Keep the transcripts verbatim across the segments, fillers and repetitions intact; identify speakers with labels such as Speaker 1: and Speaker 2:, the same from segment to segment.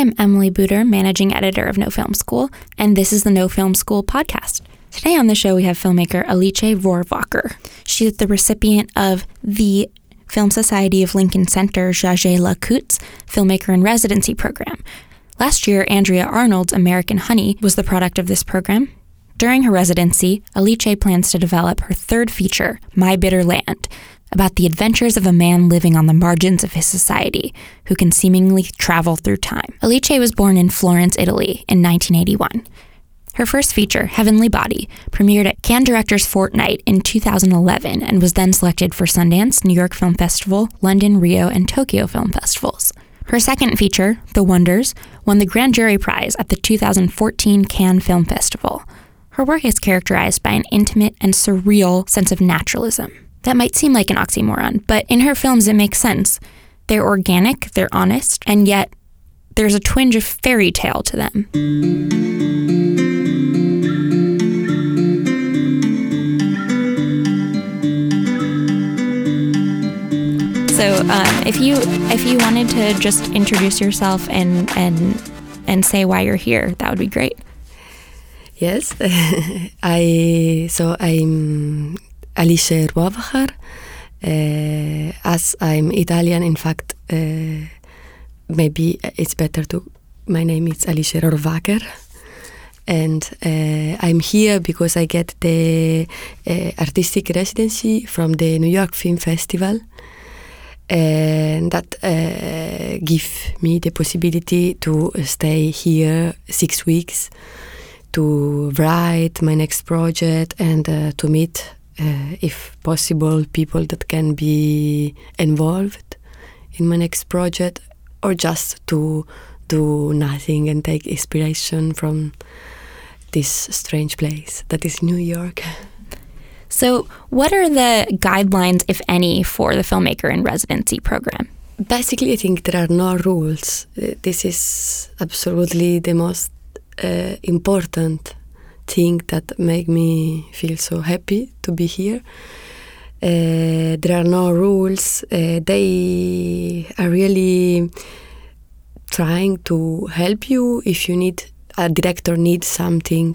Speaker 1: I'm Emily Buder, managing editor of No Film School, and this is the No Film School podcast. Today on the show, we have filmmaker Alice Rohrwacher. She is the recipient of the Film Society of Lincoln Center Jages Lacoutu's Filmmaker in Residency program. Last year, Andrea Arnold's American Honey was the product of this program. During her residency, Alice plans to develop her third feature, My Bitter Land, about the adventures of a man living on the margins of his society, who can seemingly travel through time. Alice was born in Florence, Italy in nineteen eighty-one. Her first feature, Heavenly Body, premiered at Cannes Directors Fortnight in two thousand eleven and was then selected for Sundance, New York Film Festival, London, Rio, and Tokyo Film Festivals. Her second feature, The Wonders, won the Grand Jury Prize at the two thousand fourteen Cannes Film Festival. Her work is characterized by an intimate and surreal sense of naturalism. That might seem like an oxymoron, but in her films it makes sense. They're organic, they're honest, and yet there's a twinge of fairy tale to them. So um, if you if you wanted to just introduce yourself and and and say why you're here, that would be great.
Speaker 2: Yes, I so I'm Alice Rohrwacher. Uh, as I'm Italian, in fact, uh, maybe it's better to. My name is Alice Rohrwacher, and uh, I'm here because I get the uh, artistic residency from the New York Film Festival. And that uh, give me the possibility to stay here six weeks to write my next project and uh, to meet, uh, if possible, people that can be involved in my next project, or just to do nothing and take inspiration from this strange place that is New York.
Speaker 1: So what are the guidelines, if any, for the Filmmaker in Residency program?
Speaker 2: Basically, I think there are no rules. This is absolutely the most uh, important thing that make me feel so happy to be here. Uh, there are no rules. Uh, they are really trying to help you if you need, a director needs something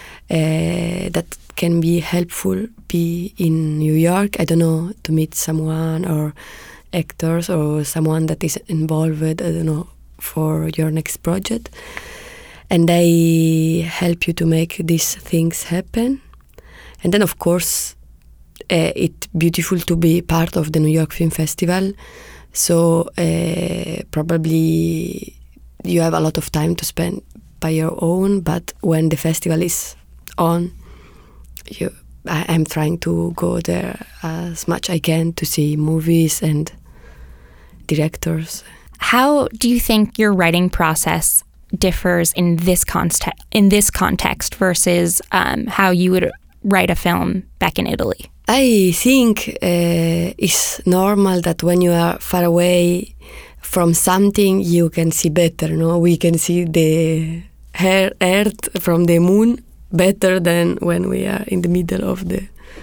Speaker 2: uh, that can be helpful, be in New York, I don't know, to meet someone or actors or someone that is involved, I don't know, for your next project. And they help you to make these things happen. And then, of course, uh, it's beautiful to be part of the New York Film Festival. So uh, probably you have a lot of time to spend by your own, but when the festival is on, You, I, I'm trying to go there as much I can to see movies and directors.
Speaker 1: How do you think your writing process differs in this context, in this context versus um, how you would write a film back in Italy?
Speaker 2: I think uh, it's normal that when you are far away from something, you can see better. No, we can see the Earth from the moon better than when we are in the middle of the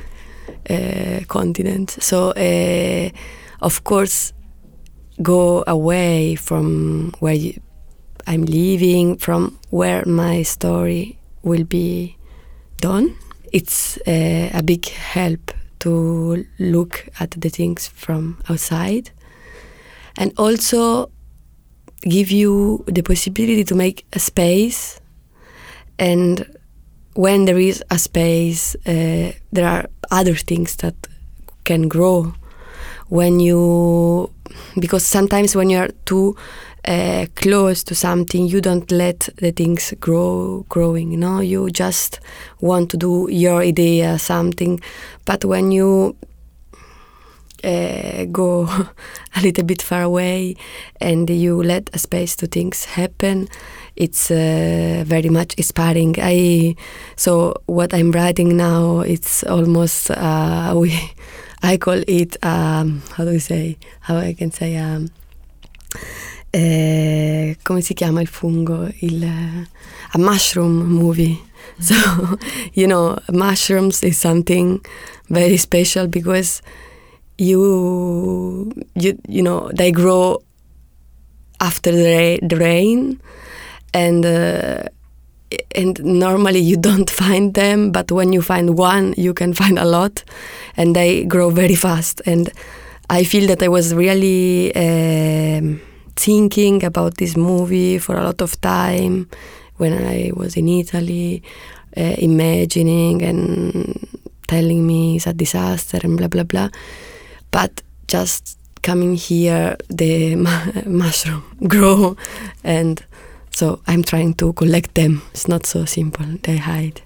Speaker 2: uh, continent. So, uh, of course, go away from where you, I'm living, from where my story will be done. It's uh, a big help to look at the things from outside, and also give you the possibility to make a space. And when there is a space, uh, there are other things that can grow. When you, because sometimes when you are too uh, close to something, you don't let the things grow, growing. You know, you just want to do your idea, something. But when you uh, go a little bit far away and you let a space to things happen, it's uh, very much inspiring. I so what I'm writing now, it's almost uh, we I call it um, how do we say how I can say um, eh, come si chiama il fungo il a mushroom movie. So you know, mushrooms is something very special because you you you know they grow after the, ra- the rain, and uh, and normally you don't find them, but when you find one, you can find a lot, and they grow very fast. And I feel that I was really um, thinking about this movie for a lot of time when I was in Italy, uh, imagining and telling me it's a disaster and blah blah blah. But just coming here, the mushroom grow, and so I'm trying to collect them. It's not so simple. They hide.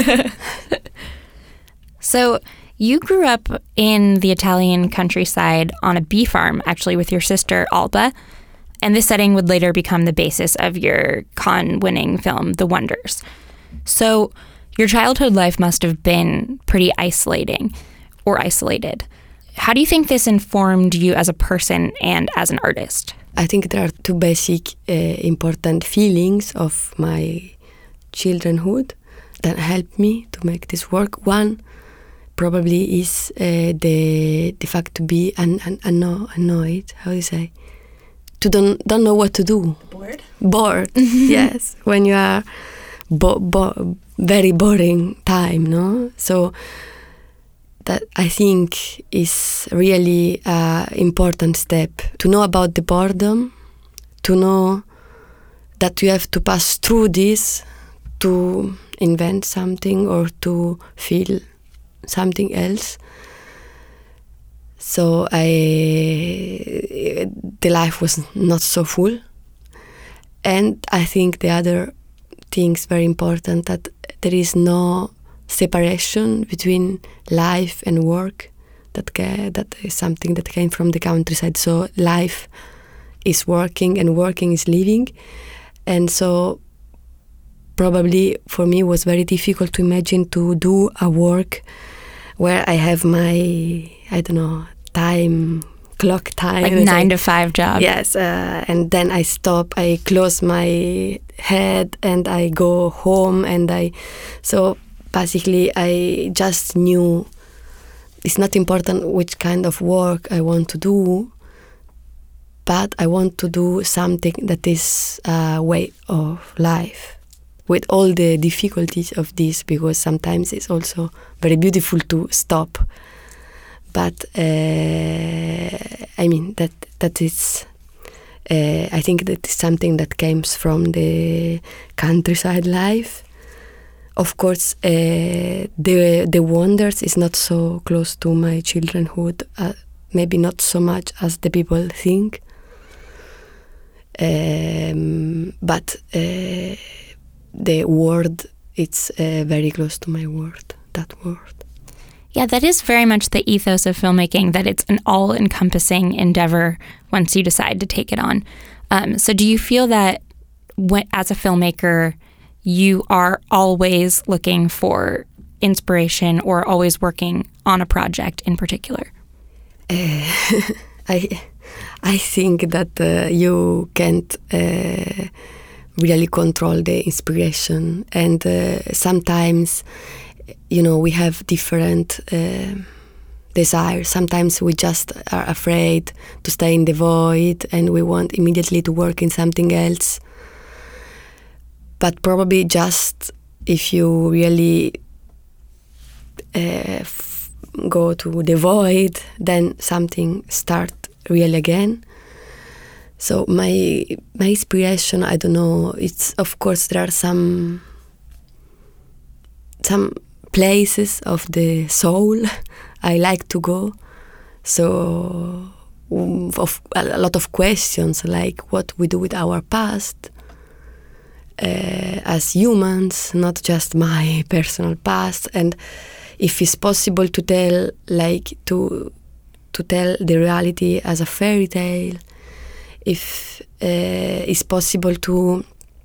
Speaker 1: So you grew up in the Italian countryside on a bee farm, actually, with your sister, Alba. And this setting would later become the basis of your Cannes-winning film, The Wonders. So your childhood life must have been pretty isolating or isolated. How do you think this informed you as a person and as an artist?
Speaker 2: I think there are two basic uh, important feelings of my childhood that helped me to make this work. One probably is uh, the the fact to be un, un, anno, annoyed, how do you say? To don't, don't know what to do.
Speaker 1: Bored?
Speaker 2: Bored, yes. When you are bo- bo- very boring time, no? So that I think is really an important step. To know about the boredom, to know that you have to pass through this to invent something or to feel something else. So I, the life was not so full. And I think the other thing is very important, that there is no separation between life and work. That ca- that is something that came from the countryside. So life is working and working is living. And so probably for me it was very difficult to imagine to do a work where I have my, I don't know, time, clock time.
Speaker 1: Like nine to five job.
Speaker 2: Yes, uh, and then I stop, I close my head and I go home and I, so basically I just knew it's not important which kind of work I want to do, but I want to do something that is a way of life, with all the difficulties of this, because sometimes it's also very beautiful to stop. But uh, I mean that that is, uh, I think that is something that comes from the countryside life. Of course, uh, the the Wonders is not so close to my childhood, uh, maybe not so much as the people think. Um, but uh, the word, it's uh, very close to my word, that word.
Speaker 1: Yeah, that is very much the ethos of filmmaking, that it's an all-encompassing endeavor once you decide to take it on. Um, so do you feel that when, as a filmmaker, you are always looking for inspiration or always working on a project in particular?
Speaker 2: Uh, I I think that uh, you can't uh, really control the inspiration, and uh, sometimes, you know, we have different uh, desires. Sometimes we just are afraid to stay in the void and we want immediately to work in something else. But probably just if you really uh, f- go to the void, then something start real again. So my my inspiration, I don't know, it's of course there are some some places of the soul I like to go. So um, of a lot of questions like what we do with our past uh, as humans, not just my personal past, and if it's possible to tell like to to tell the reality as a fairy tale, if uh, it's possible to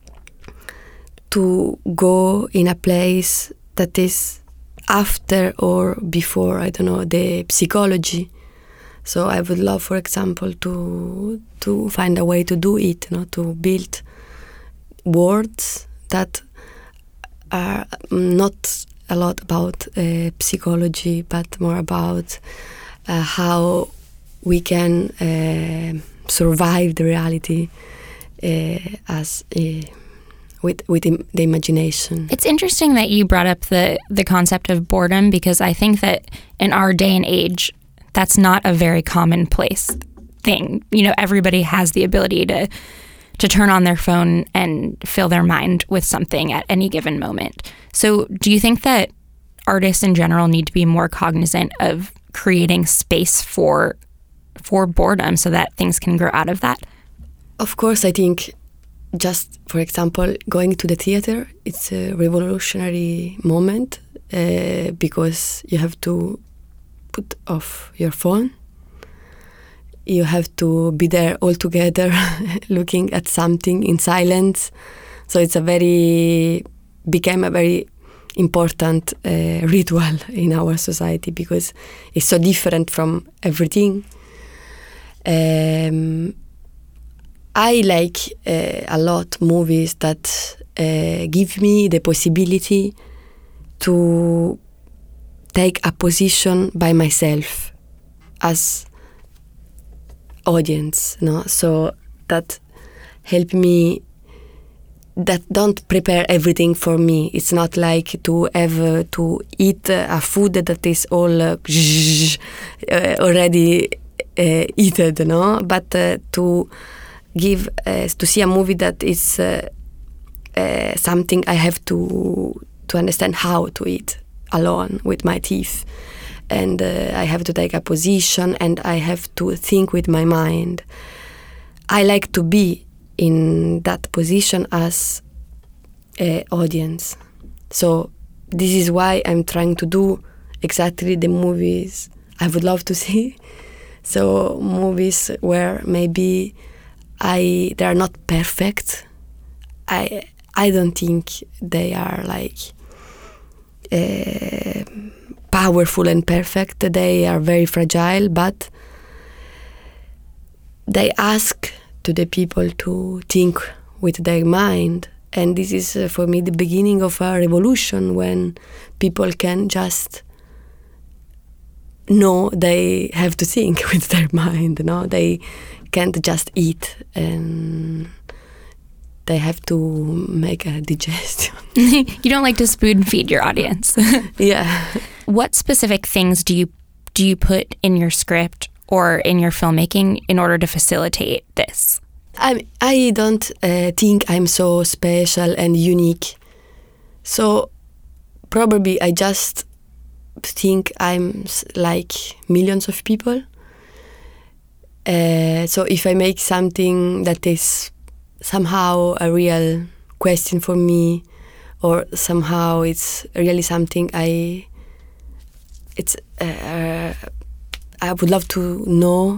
Speaker 2: to go in a place that is after or before, I don't know, the psychology. So I would love, for example, to to find a way to do it, you know, to build words that are not a lot about uh, psychology, but more about uh, how we can uh, survive the reality uh, as uh, with with im- the imagination.
Speaker 1: It's interesting that you brought up the the concept of boredom, because I think that in our day and age, that's not a very commonplace thing. You know, everybody has the ability to to turn on their phone and fill their mind with something at any given moment. So do you think that artists in general need to be more cognizant of creating space for for boredom so that things can grow out of that?
Speaker 2: Of course, I think just, for example, going to the theater, it's a revolutionary moment uh, because you have to put off your phone. You have to be there all together looking at something in silence. So it's a very, became a very important uh, ritual in our society because it's so different from everything. Um, I like uh, a lot movies that uh, give me the possibility to take a position by myself as audience, no? So that help me, that don't prepare everything for me. It's not like to have uh, to eat uh, a food that is all uh, uh, already uh, eaten, no? But uh, to give uh, to see a movie that is uh, uh, something I have to to understand how to eat alone with my teeth. And uh, I have to take a position and I have to think with my mind. I like to be in that position as an audience. So this is why I'm trying to do exactly the movies I would love to see. So movies where maybe I they are not perfect. I I don't think they are like Uh, powerful and perfect. They are very fragile, but they ask to the people to think with their mind. And this is uh, for me the beginning of a revolution when people can just know they have to think with their mind. No, they can't just eat and they have to make a digestion.
Speaker 1: You don't like to spoon feed your audience.
Speaker 2: Yeah.
Speaker 1: What specific things do you do you put in your script or in your filmmaking in order to facilitate this?
Speaker 2: I I don't uh, think I'm so special and unique. So probably I just think I'm like millions of people. Uh, so if I make something that is somehow a real question for me, or somehow it's really something I, it's uh, I would love to know.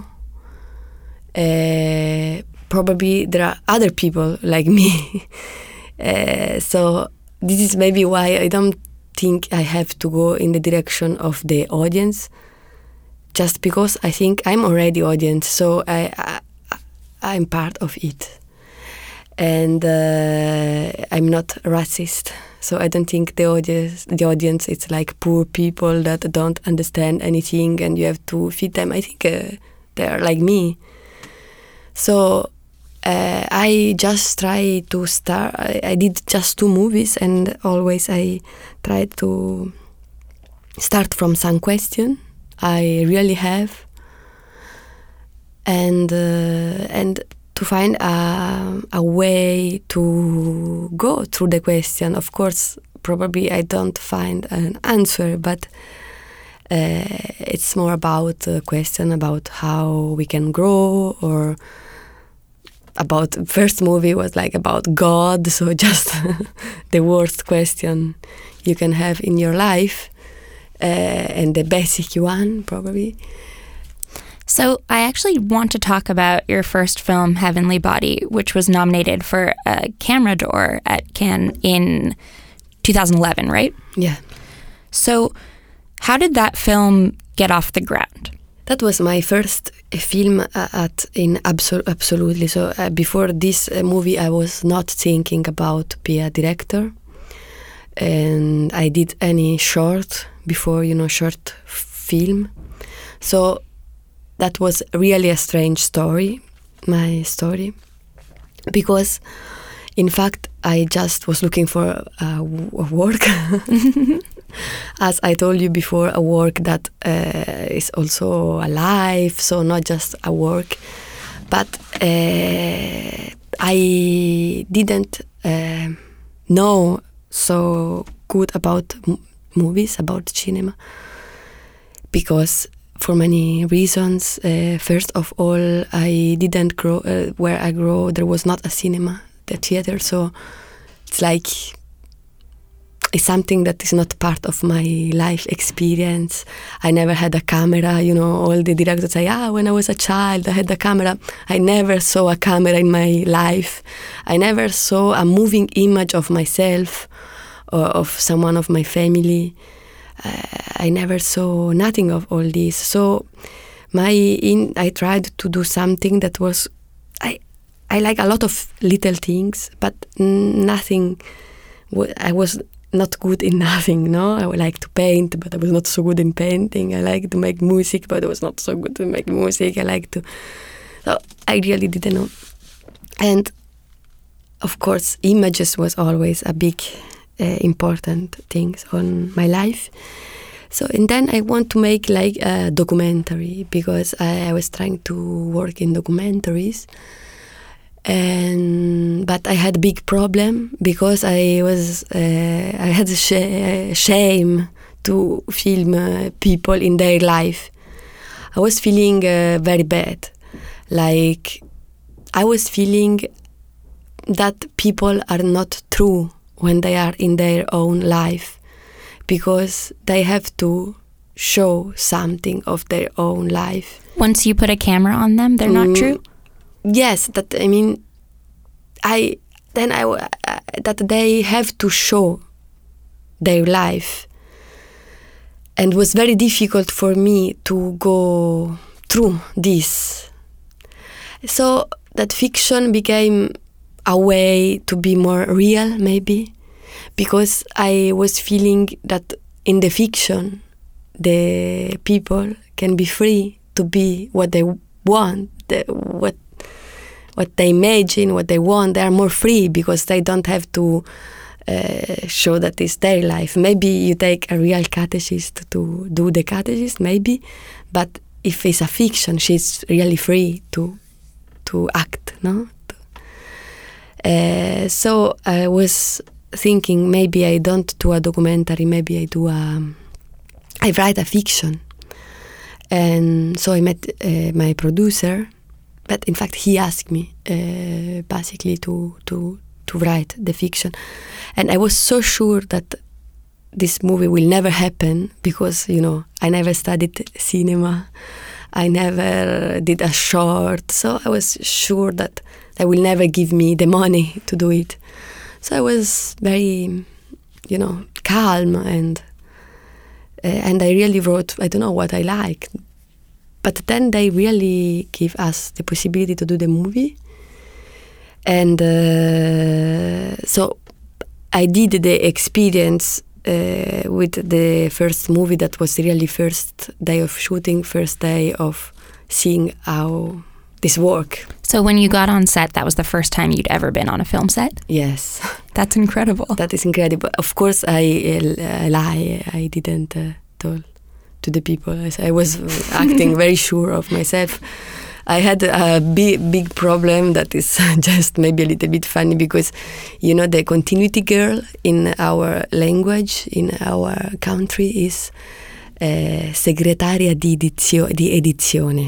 Speaker 2: Uh, probably there are other people like me, uh, so this is maybe why I don't think I have to go in the direction of the audience, just because I think I'm already audience, so I, I I'm part of it. And uh, I'm not racist, so I don't think the audience, the audience, it's like poor people that don't understand anything, and you have to feed them. I think uh, they're like me. So uh, I just try to start. I, I did just two movies, and always I try to start from some question I really have, and uh, and. to find a, a way to go through the question. Of course, probably I don't find an answer, but uh, it's more about a question about how we can grow, or about first movie was like about God, so just the worst question you can have in your life, uh, and the basic one probably.
Speaker 1: So I actually want to talk about your first film, Heavenly Body, which was nominated for a Camera d'Or at Cannes in two thousand eleven, right?
Speaker 2: Yeah.
Speaker 1: So how did that film get off the ground?
Speaker 2: That was my first film uh, at in abso- absolutely. So uh, before this uh, movie, I was not thinking about be a director, and I did any short before, you know, short film. So that was really a strange story, my story. because in fact I just was looking for a, a work. As I told you before, a work that uh, is also a life, so not just a work. But uh, I didn't uh, know so good about m- movies, about cinema, because for many reasons. Uh, first of all, I didn't grow uh, where I grew. There was not a cinema, the theater, so it's like it's something that is not part of my life experience. I never had a camera. You know, all the directors say, "Ah, when I was a child, I had a camera." I never saw a camera in my life. I never saw a moving image of myself or of someone of my family. Uh, I never saw nothing of all this. So my in, I tried to do something that was, I I like a lot of little things, but nothing. I was not good in nothing, no? I would like to paint, but I was not so good in painting. I like to make music, but I was not so good to make music. I like to... So I really didn't know. And of course, images was always a big... Uh, important things on my life. So and then I want to make like a documentary, because I, I was trying to work in documentaries, and but I had a big problem because I was uh, I had a sh- shame to film uh, people in their life. I was feeling uh, very bad, like I was feeling that people are not true when they are in their own life, because they have to show something of their own life.
Speaker 1: Once you put a camera on them, they're not mm, true?
Speaker 2: Yes, that I mean, I then I uh, that they have to show their life, and it was very difficult for me to go through this. So that fiction became a way to be more real, maybe, because I was feeling that in the fiction, the people can be free to be what they want, the, what what they imagine, what they want. They are more free because they don't have to uh, show that it's their life. Maybe you take a real catechist to do the catechist, maybe, but if it's a fiction, she's really free to to act, no? Uh, so I was thinking maybe I don't do a documentary, maybe I do a, I write a fiction. And so I met uh, my producer, but in fact he asked me uh, basically to, to, to write the fiction. And I was so sure that this movie will never happen because, you know, I never studied cinema. I never did a short, so I was sure that they will never give me the money to do it. So I was very, you know, calm, and uh, and I really wrote, I don't know what I like. But then they really give us the possibility to do the movie. And uh, so I did the experience Uh, with the first movie. That was really first day of shooting, first day of seeing how this work.
Speaker 1: So when you got on set, that was the first time you'd ever been on a film set?
Speaker 2: Yes.
Speaker 1: That's incredible.
Speaker 2: That is incredible. Of course, I uh, lie. I didn't uh, tell to the people. I was acting very sure of myself. I had a big, big problem that is just maybe a little bit funny because, you know, the continuity girl in our language, in our country, is uh, segretaria di, edizio- di edizione.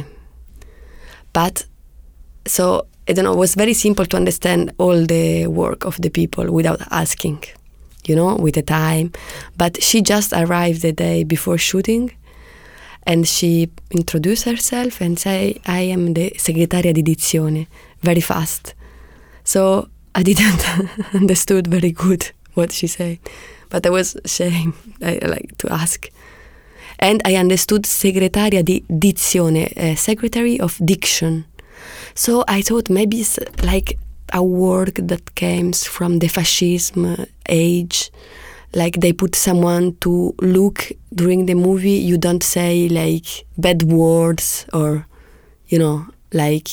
Speaker 2: But, so, I don't know, it was very simple to understand all the work of the people without asking, you know, with the time. But she just arrived the day before shooting, and she introduced herself and say, I am the segretaria di edizione, very fast. So I didn't understood very good what she said, but I was ashamed, I like to ask. And I understood segretaria di dizione, uh, secretary of diction. So I thought maybe it's like a word that came from the fascism age. Like they put someone to look during the movie, you don't say like bad words or, you know, like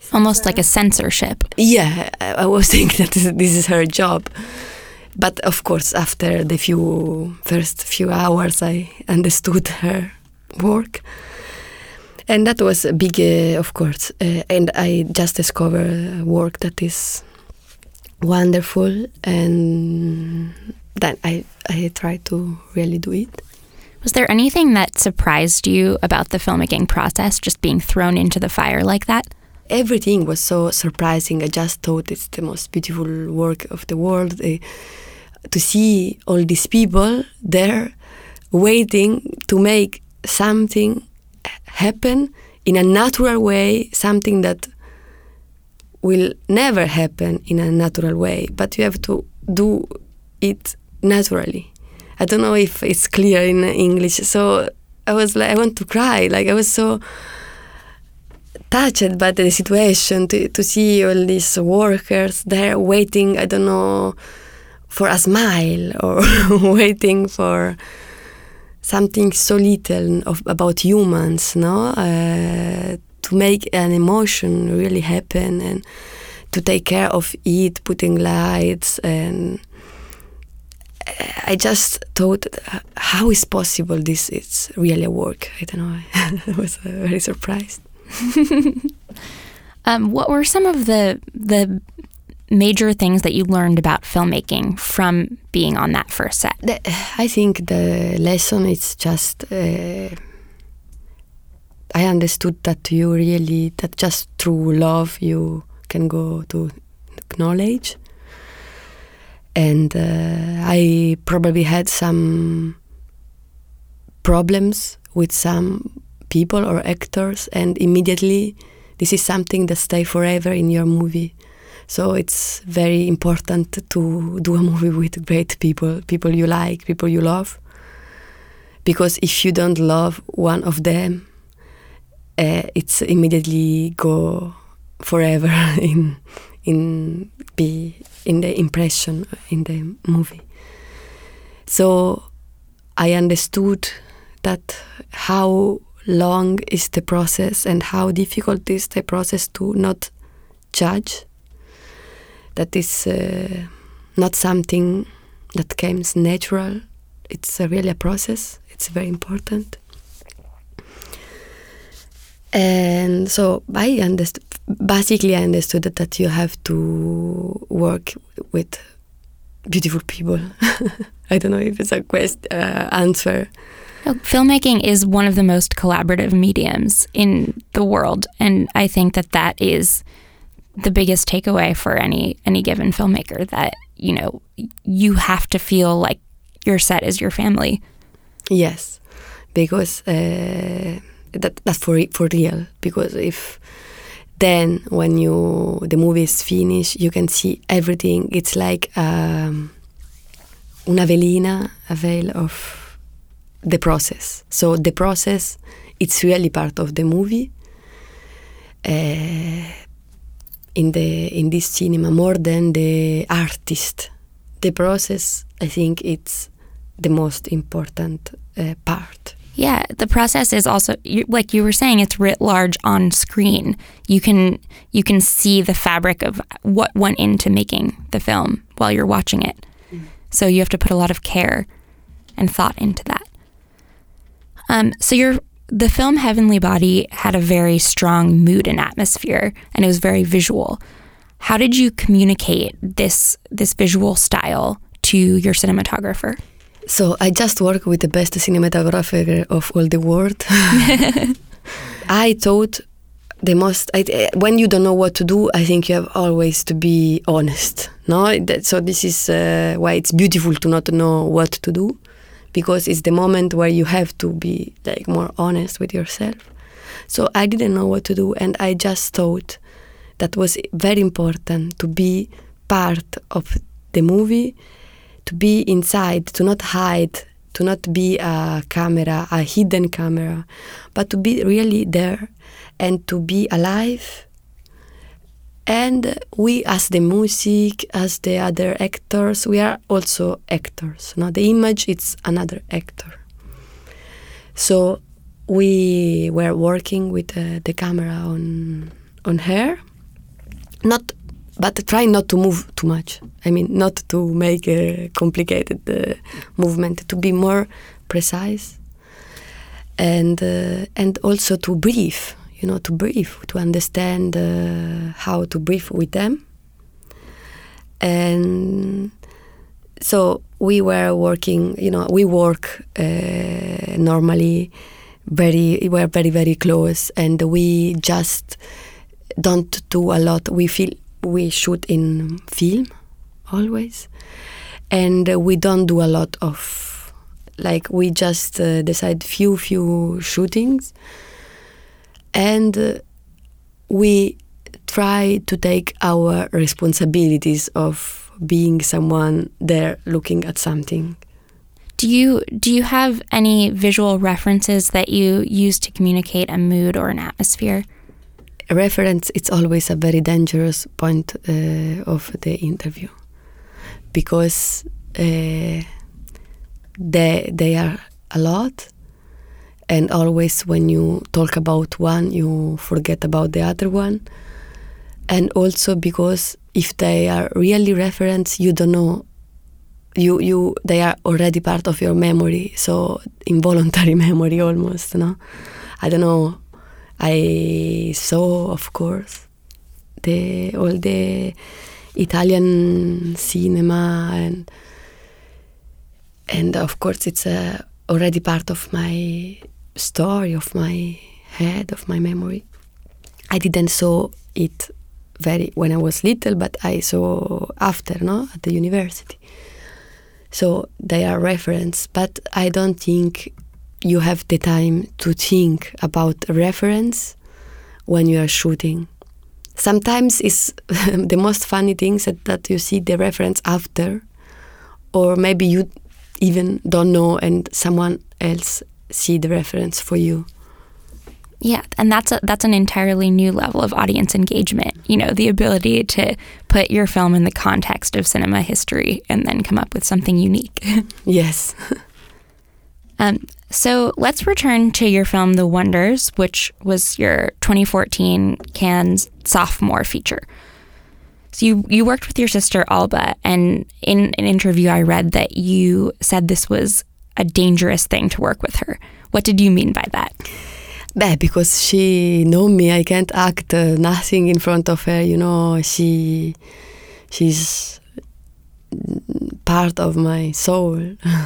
Speaker 1: Almost like a censorship.
Speaker 2: Yeah, I, I was thinking that this, this is her job. But of course, after the few first few hours, I understood her work. And that was a big, uh, of course. Uh, and I just discovered work that is wonderful. And then I, I tried to really do it.
Speaker 1: Was there anything that surprised you about the filmmaking process, just being thrown into the fire like that?
Speaker 2: Everything was so surprising. I just thought it's the most beautiful work of the world. Uh, to see all these people there waiting to make something happen in a natural way, something that will never happen in a natural way, but you have to do it naturally. I don't know if it's clear in English. So I was like, I want to cry. Like I was so touched by the situation to, to see all these workers there waiting, I don't know, for a smile or waiting for something so little of, about humans, no? Uh, to make an emotion really happen and to take care of it, putting lights. And I just thought, how is possible this is really a work? I don't know. I was uh, very surprised.
Speaker 1: um, what were some of the the major things that you learned about filmmaking from being on that first set?
Speaker 2: The, I think the lesson is just uh, I understood that you really, that just through love you can go to knowledge. And uh, I probably had some problems with some people or actors, and immediately this is something that stays forever in your movie. So it's very important to do a movie with great people, people you like, people you love. Because if you don't love one of them, uh, it's immediately go forever in in be in the impression in the movie. So I understood that how long is the process and how difficult is the process to not judge. That is uh, not something that comes natural. It's a really a process. It's very important. And so I understood, basically I understood that, that you have to work with beautiful people. I don't know if it's a quest, uh, answer.
Speaker 1: Filmmaking is one of the most collaborative mediums in the world, and I think that that is the biggest takeaway for any any given filmmaker, that, you know, you have to feel like your set is your family.
Speaker 2: Yes, because uh, that that's for for real. Because if then when you the movie is finished, you can see everything. It's like um, una velina, a veil of the process. So the process, it's really part of the movie. Uh, in the in this cinema, more than the artist, the process, I think it's the most important uh, part.
Speaker 1: Yeah, the process is also, like you were saying, it's writ large on screen. You can you can see the fabric of what went into making the film while you're watching it. Mm. So you have to put a lot of care and thought into that. Um, so your the film Heavenly Body had a very strong mood and atmosphere, and it was very visual. How did you communicate this this visual style to your cinematographer?
Speaker 2: So I just work with the best cinematographer of all the world. I thought the most, I, when you don't know what to do, I think you have always to be honest. No, so this is uh, why it's beautiful to not know what to do, because it's the moment where you have to be like more honest with yourself. So I didn't know what to do, and I just thought that was very important to be part of the movie, to be inside, to not hide, to not be a camera, a hidden camera, but to be really there and to be alive. And we, as the music, as the other actors, we are also actors. No? The image, it's another actor. So we were working with uh, the camera on on her, not, but try not to move too much. I mean, not to make a complicated uh, movement, to be more precise, and uh, and also to breathe. You know, to breathe, to understand uh, how to breathe with them. And so we were working. You know, we work uh, normally. Very, we were very, very close, and we just don't do a lot. We feel we shoot in film always, and we don't do a lot of, like, we just uh, decide few few shootings, and uh, we try to take our responsibilities of being someone there looking at something.
Speaker 1: Do you do you have any visual references that you use to communicate a mood or an atmosphere?
Speaker 2: A reference, it's always a very dangerous point uh, of the interview, because uh, they they are a lot, and always when you talk about one, you forget about the other one, and also because if they are really reference, you don't know. You, you, they are already part of your memory, so involuntary memory almost, no? I don't know. I saw, of course, the all the Italian cinema, and and of course it's uh, already part of my story, of my head, of my memory. I didn't saw it very when I was little, but I saw after, no, at the university. So they are reference, but I don't think you have the time to think about reference when you are shooting. Sometimes it's the most funny things that, that you see the reference after, or maybe you even don't know and someone else see the reference for you.
Speaker 1: Yeah, and that's a, that's an entirely new level of audience engagement. You know, the ability to put your film in the context of cinema history and then come up with something unique.
Speaker 2: Yes.
Speaker 1: um, so let's return to your film, The Wonders, which was your twenty fourteen Cannes sophomore feature. So you, you worked with your sister, Alba, and in an interview I read that you said this was a dangerous thing to work with her. What did you mean by that?
Speaker 2: Beh, because she know me, I can't act uh, nothing in front of her. You know, she she's part of my soul.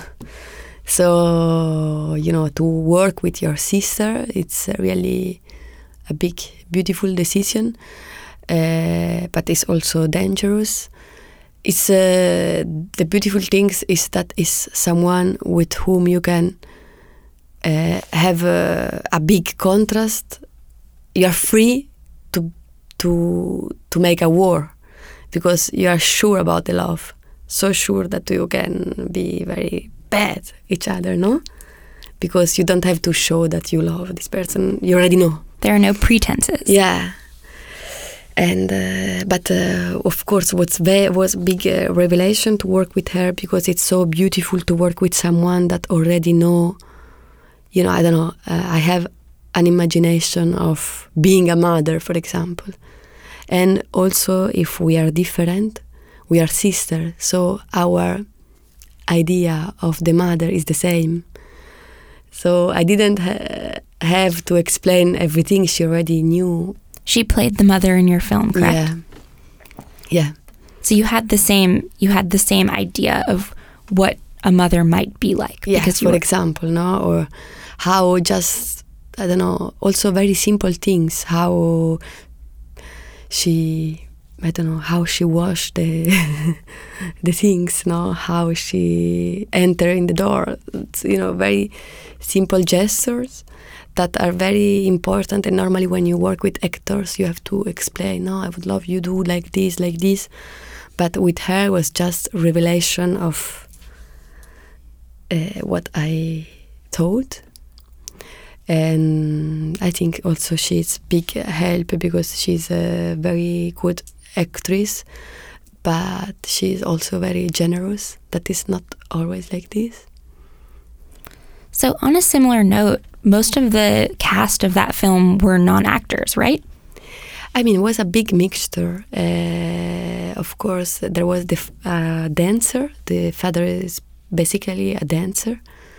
Speaker 2: So, you know, to work with your sister, it's really a big, beautiful decision, uh, but it's also dangerous. It's uh, the beautiful things is that is someone with whom you can Uh, have a, a big contrast. You're free to to to make a war, because you are sure about the love, so sure that you can be very bad each other, no? Because you don't have to show that you love this person. You already know.
Speaker 1: There are no pretenses.
Speaker 2: Yeah. And uh, but uh, of course, what's ve- was big uh, revelation to work with her, because it's so beautiful to work with someone that already know. You know, I don't know, uh, I have an imagination of being a mother, for example. And also, if we are different, we are sisters. So our idea of the mother is the same. So I didn't ha- have to explain everything. She already knew.
Speaker 1: She played the mother in your film, correct?
Speaker 2: Yeah. Yeah.
Speaker 1: So you had the same, you had the same idea of what a mother might be like.
Speaker 2: Yeah,
Speaker 1: because
Speaker 2: for
Speaker 1: were...
Speaker 2: example, no? Or how just, I don't know, also very simple things, how she, I don't know, how she washed the the things, no? How she entered in the door. It's, you know, very simple gestures that are very important, and normally when you work with actors, you have to explain, no, I would love you do like this, like this. But with her, it was just revelation of uh, what I thought. And I think also she's big help, because she's a very good actress, but she's also very generous. That is not always like this.
Speaker 1: So on a similar note, most of the cast of that film were non-actors, right?
Speaker 2: I mean, it was a big mixture. Uh, of course, there was the uh, dancer. The father is basically a dancer.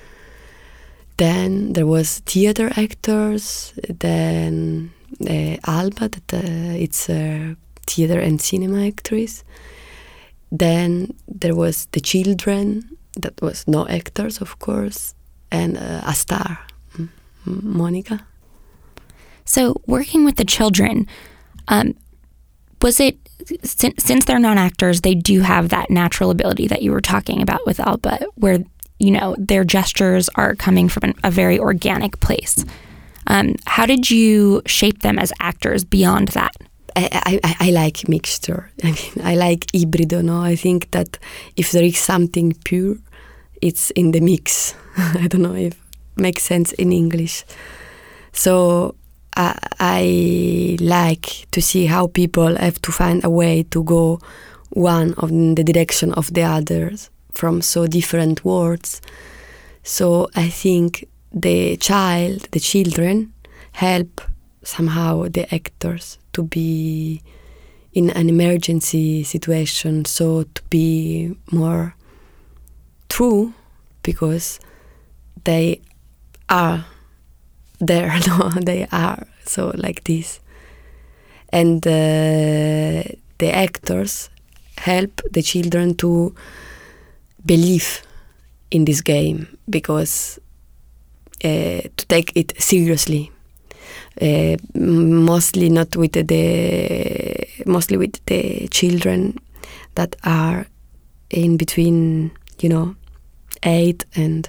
Speaker 2: Then there was theater actors. Then uh, Alba, that uh, it's a theater and cinema actress. Then there was the children. That was no actors, of course, and uh, a star, M- Monica.
Speaker 1: So working with the children, um, was it, since, since they're non-actors, they do have that natural ability that you were talking about with Alba, where, you know, their gestures are coming from an, a very organic place. Um, how did you shape them as actors beyond that?
Speaker 2: I, I, I like mixture. I mean, I like hybrido, no? I think that if there is something pure, it's in the mix. I don't know if it makes sense in English. So I, I like to see how people have to find a way to go one of the direction of the others from so different words. So I think the child, the children, help somehow the actors to be in an emergency situation, so to be more true, because they are there, no, they are so like this. And uh, the actors help the children to believe in this game, because uh, to take it seriously. Uh, mostly not with the mostly with the children that are in between, you know, eight and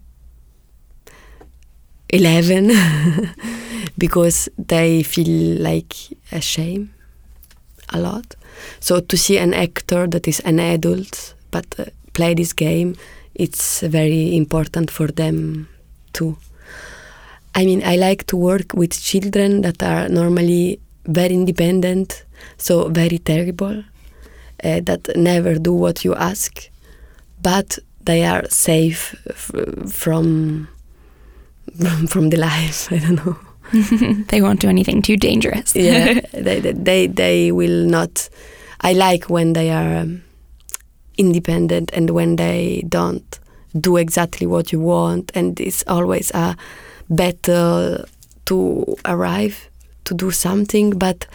Speaker 2: eleven, because they feel like ashamed a lot. So to see an actor that is an adult but uh, play this game, it's very important for them too. I mean, I like to work with children that are normally very independent, so very terrible, uh, that never do what you ask, but they are safe f- from from the life. I don't know.
Speaker 1: They won't do anything too dangerous.
Speaker 2: Yeah, they, they they will not. I like when they are um, independent and when they don't do exactly what you want, and it's always a battle to arrive to do something, but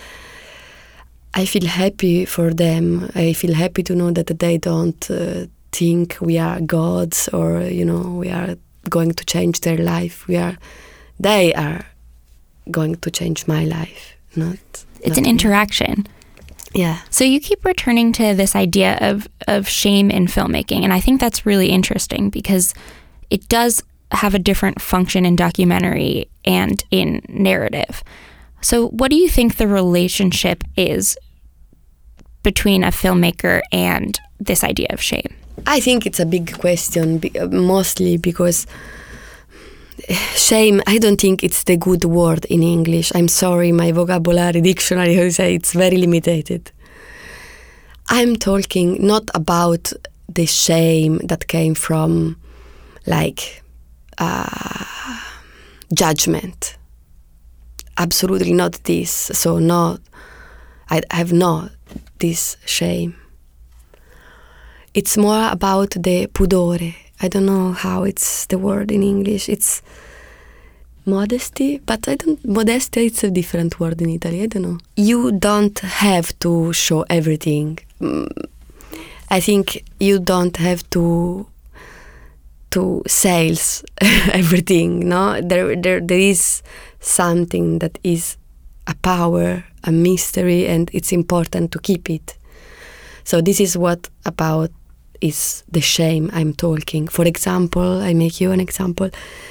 Speaker 2: I feel happy for them. I feel happy to know that they don't uh, think we are gods, or, you know, we are going to change their life. We are, they are going to change my life. Not.
Speaker 1: It's
Speaker 2: not
Speaker 1: an
Speaker 2: me.
Speaker 1: interaction.
Speaker 2: Yeah.
Speaker 1: So you keep returning to this idea of of shame in filmmaking, and I think that's really interesting because it does have a different function in documentary and in narrative. So what do you think the relationship is between a filmmaker and this idea of shame?
Speaker 2: I think it's a big question, mostly because shame, I don't think it's the good word in English. I'm sorry, my vocabulary dictionary, I say it's very limited. I'm talking not about the shame that came from, like, Uh, judgment. Absolutely not this. So not, I have not this shame. It's more about the pudore. I don't know how it's the word in English. It's modesty, but I don't. Modesty, it's a different word in Italy. I don't know. You don't have to show everything. I think you don't have to. to sales everything, no? There, there, there is something that is a power, a mystery, and it's important to keep it. So this is what about is the shame I'm talking. For example, I make you an example.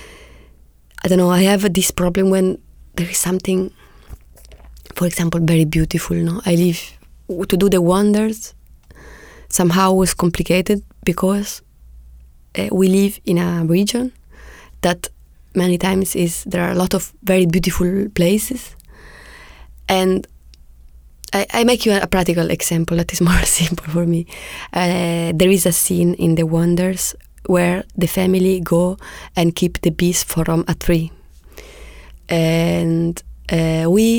Speaker 2: I don't know, I have this problem when there is something, for example, very beautiful, no? I live, to do the wonders somehow was complicated because Uh, we live in a region that many times is there are a lot of very beautiful places, and I, I make you a, a practical example that is more simple for me. Uh, there is a scene in The Wonders where the family go and keep the bees from a tree, and uh, we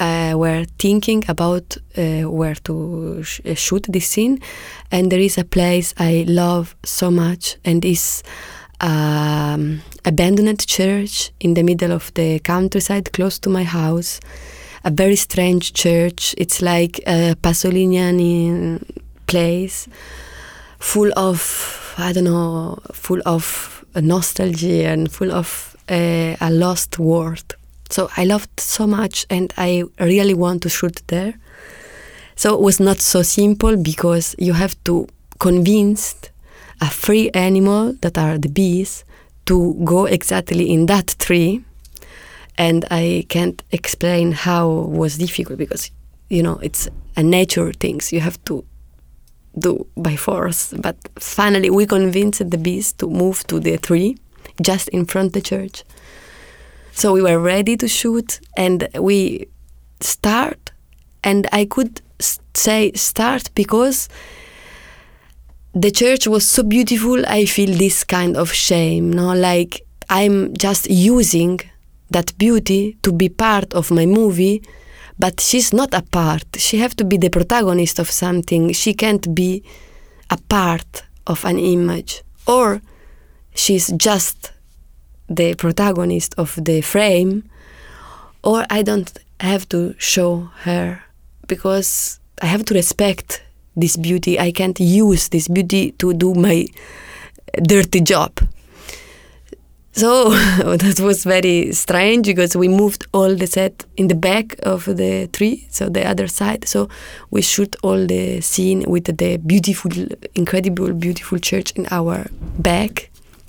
Speaker 2: uh, were thinking about uh, where to sh- shoot this scene, and there is a place I love so much, and is um, abandoned church in the middle of the countryside, close to my house. A very strange church. It's like a Pasolinian place, full of, I don't know, full of nostalgia and full of uh, a lost world. So I loved so much, and I really want to shoot there. So it was not so simple, because you have to convince a free animal, that are the bees, to go exactly in that tree. And I can't explain how it was difficult, because, you know, it's a nature things you have to do by force. But finally we convinced the bees to move to the tree just in front of the church. So we were ready to shoot, and we start, and I could say start because the church was so beautiful. I feel this kind of shame, no? Like I'm just using that beauty to be part of my movie, but she's not a part. She have to be the protagonist of something. She can't be a part of an image. Or she's just the protagonist of the frame, or I don't have to show her, because I have to respect this beauty. I can't use this beauty to do my dirty job. So that was very strange, because we moved all the set in the back of the tree, so the other side. So we shoot all the scene with the beautiful, incredible, beautiful church in our back.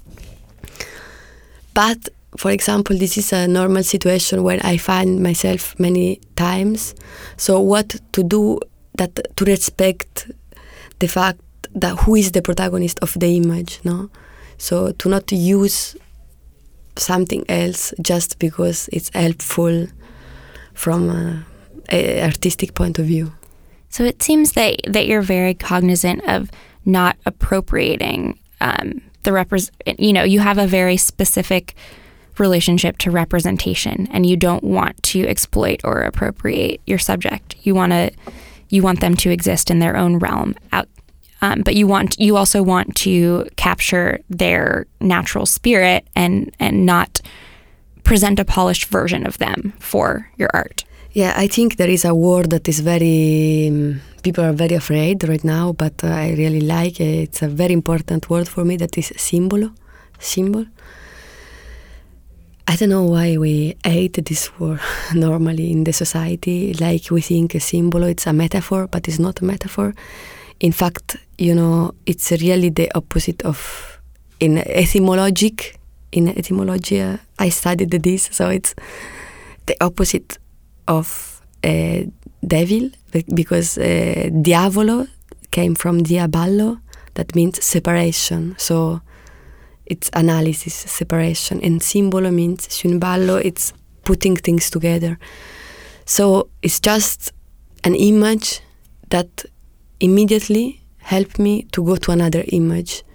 Speaker 2: But, for example, this is a normal situation where I find myself many times. So what to do that to respect the fact that who is the protagonist of the image, no? So to not use something else just because it's helpful from an artistic point of view.
Speaker 1: So it seems that that you're very cognizant of not appropriating um, the repres. You know, you have a very specific relationship to representation, and you don't want to exploit or appropriate your subject. You want to, you want them to exist in their own realm out. Um, but you want you also want to capture their natural spirit and and not present a polished version of them for your art.
Speaker 2: Yeah, I think there is a word that is very um, people are very afraid right now, but uh, I really like it. It's a very important word for me. That is simbolo, symbol. I don't know why we hate this word normally in the society. Like we think a symbol, it's a metaphor, but it's not a metaphor. In fact, you know, it's really the opposite of, in etymologic, in etymology, uh, I studied this, so it's the opposite of uh, devil, because uh, diavolo came from diaballo, that means separation. So it's analysis, separation, and simbolo means synballo, it's putting things together. So it's just an image that immediately help me to go to another image.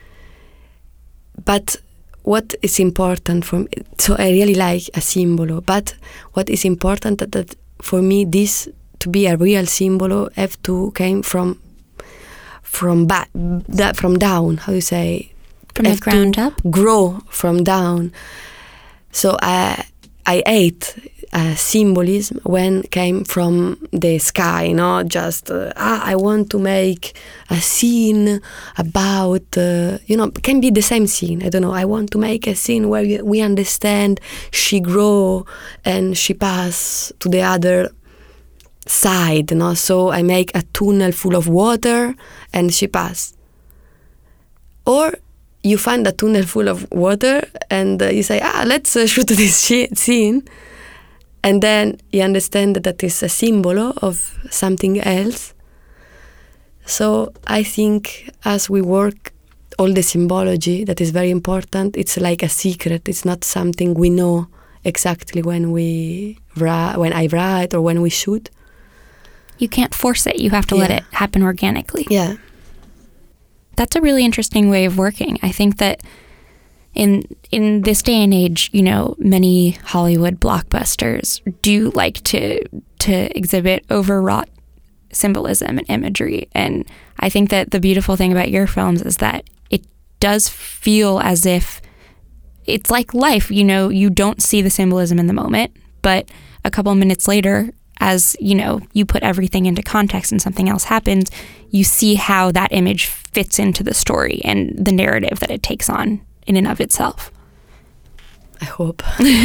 Speaker 2: But what is important for me, so I really like a symbol, but what is important that, that for me this to be a real symbol have to came from from back that from down, how do you say,
Speaker 1: from the ground up,
Speaker 2: grow from down. So I I ate Uh, symbolism when came from the sky, no? Just, uh, ah, I want to make a scene about, uh, you know, can be the same scene, I don't know, I want to make a scene where we, we understand she grow and she pass to the other side, no? So I make a tunnel full of water and she pass. Or you find a tunnel full of water and uh, you say, ah, let's uh, shoot this sh- scene. And then you understand that that is a symbol of something else. So I think as we work all the symbology, that is very important. It's like a secret. It's not something we know exactly when we write, when I write or when we shoot.
Speaker 1: You can't force it. You have to
Speaker 2: yeah.
Speaker 1: let it happen organically.
Speaker 2: Yeah.
Speaker 1: That's a really interesting way of working. I think that in in this day and age, you know, many Hollywood blockbusters do like to to exhibit overwrought symbolism and imagery. And I think that the beautiful thing about your films is that it does feel as if it's like life. You know, you don't see the symbolism in the moment, but a couple of minutes later, as, you know, you put everything into context and something else happens, you see how that image fits into the story and the narrative that it takes on in and of itself.
Speaker 2: I hope.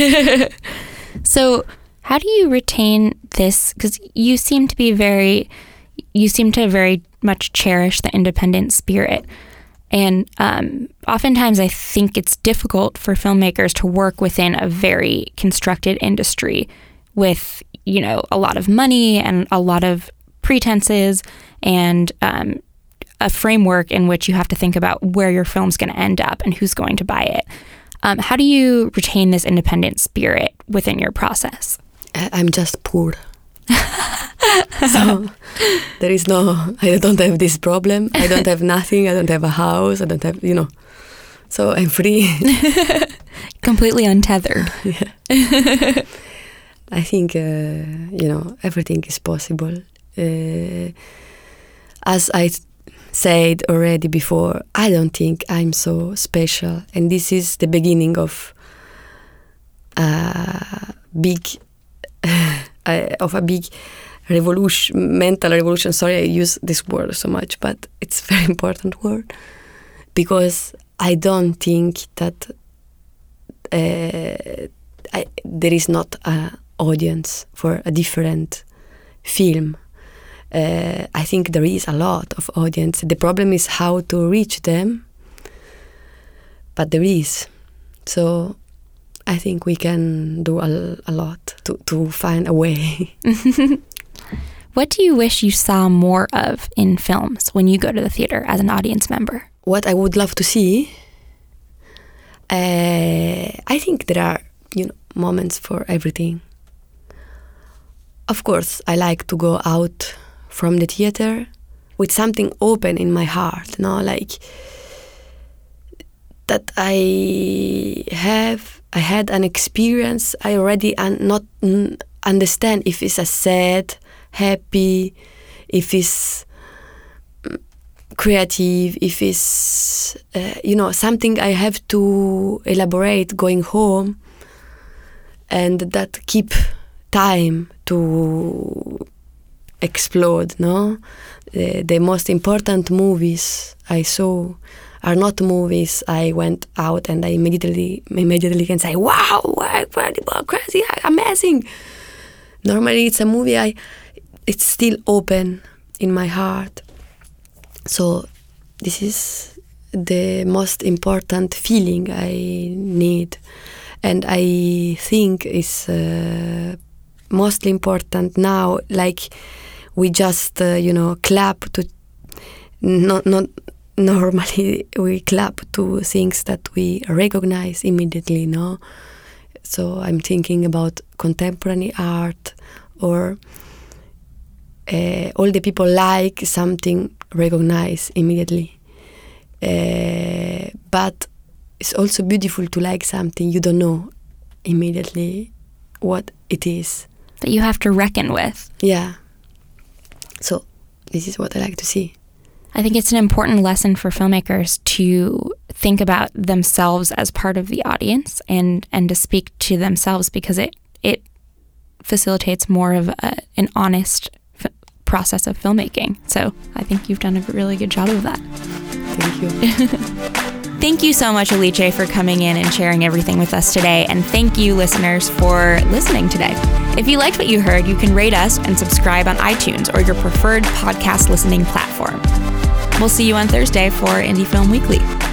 Speaker 1: So how do you retain this? Because you seem to be very, you seem to very much cherish the independent spirit. And um, oftentimes I think it's difficult for filmmakers to work within a very constructed industry with, you know, a lot of money and a lot of pretenses and um, a framework in which you have to think about where your film's going to end up and who's going to buy it. Um, how do you retain this independent spirit within your process?
Speaker 2: I'm just poor. So there is no, I don't have this problem. I don't have nothing. I don't have a house. I don't have, you know. So I'm free.
Speaker 1: Completely untethered.
Speaker 2: Yeah. I think, uh, you know, everything is possible. Uh, as I said already before, I don't think I'm so special. And this is the beginning of a big, uh, of a big revolution, mental revolution. Sorry, I use this word so much, but it's a very important word. Because I don't think that uh, I, there is not a audience for a different film. Uh, I think there is a lot of audience. The problem is how to reach them, but there is. So I think we can do a, a lot to, to find a way.
Speaker 1: What do you wish you saw more of in films when you go to the theater as an audience member?
Speaker 2: What I would love to see, uh, I think there are, you know, moments for everything. Of course, I like to go out from the theater with something open in my heart, you know, like that I have, I had an experience I already un- not n- understand if it's a sad, happy, if it's creative, if it's, uh, you know, something I have to elaborate going home, and that keep time to explode, no? The, the most important movies I saw are not movies I went out and I immediately immediately can say, wow, incredible, crazy, amazing. Normally it's a movie I, it's still open in my heart. So this is the most important feeling I need. And I think is uh, mostly important now, like we just, uh, you know, clap to, not, not normally we clap to things that we recognize immediately, no? So I'm thinking about contemporary art or uh, all the people like something recognized immediately. Uh, but it's also beautiful to like something you don't know immediately what it is.
Speaker 1: That you have to reckon with.
Speaker 2: Yeah. So this is what I like to see.
Speaker 1: I think it's an important lesson for filmmakers to think about themselves as part of the audience and, and to speak to themselves, because it it facilitates more of a, an honest f- process of filmmaking. So I think you've done a really good job of that.
Speaker 2: Thank you.
Speaker 1: Thank you so much, Alice, for coming in and sharing everything with us today. And thank you, listeners, for listening today. If you liked what you heard, you can rate us and subscribe on iTunes or your preferred podcast listening platform. We'll see you on Thursday for Indie Film Weekly.